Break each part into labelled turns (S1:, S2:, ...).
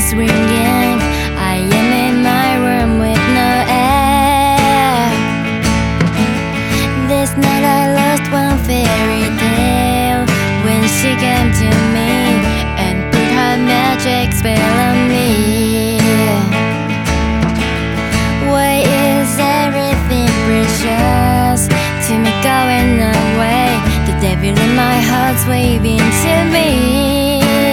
S1: is ringing. I am in my room with no air. This night I lost one fairy tale when she came to me and put her magic spell on me. Why is everything precious to me going away? The devil in my heart's waving to me.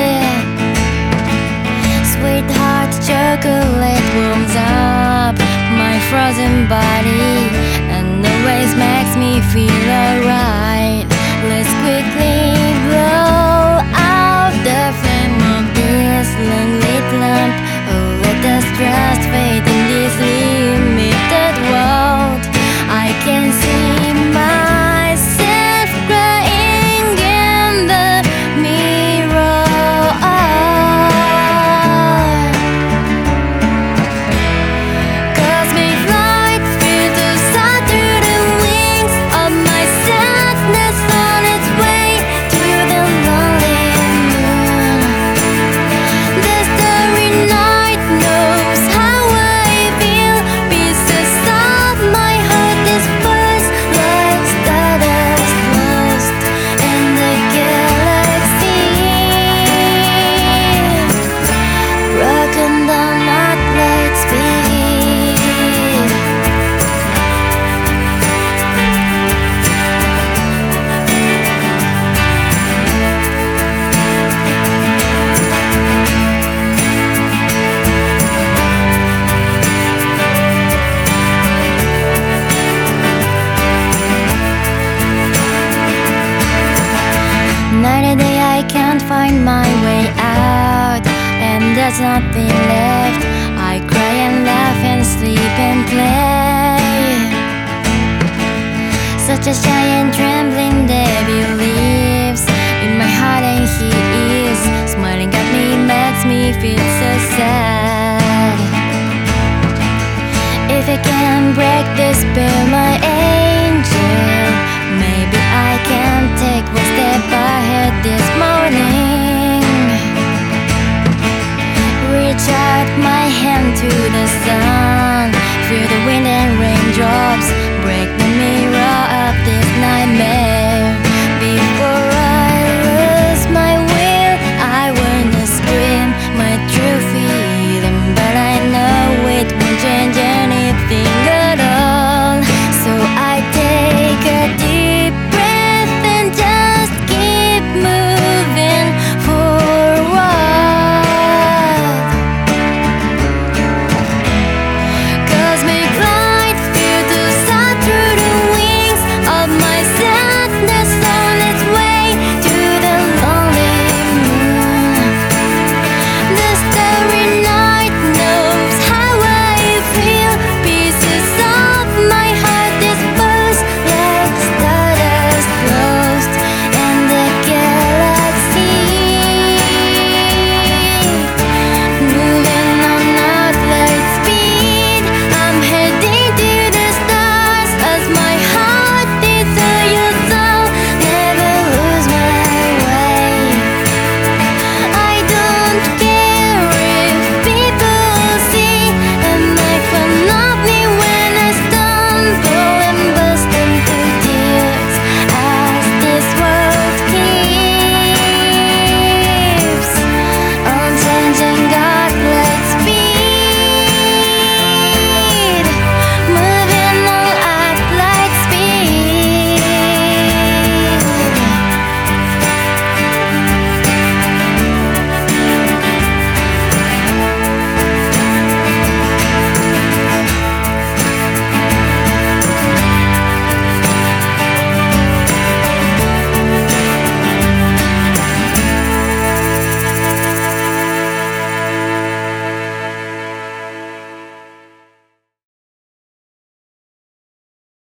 S1: Sweetheart, chocolate warms up my frozen body and always makes me feel alright. Let's quickly blow out the flame of this long-lit lamp. Oh, let us trust fate in this limited world. I can see myself crying in the mirror. Cosmic light filters through the wings of my sadness on its way to the lonely moon. The starry night knows how I feel. Pieces of my heart dispersed like stardust lost in the galaxy. Broken down at light speed. Night and day I can't find my way out, and there's nothing left. I cry and laugh and sleep and play. Such a shy and trembling devil lives in my heart, and he is smiling at me, makes me feel so sad. If I can break this spell, my angel, maybe I can take one step ahead this morning. Reach out my hand to the sun.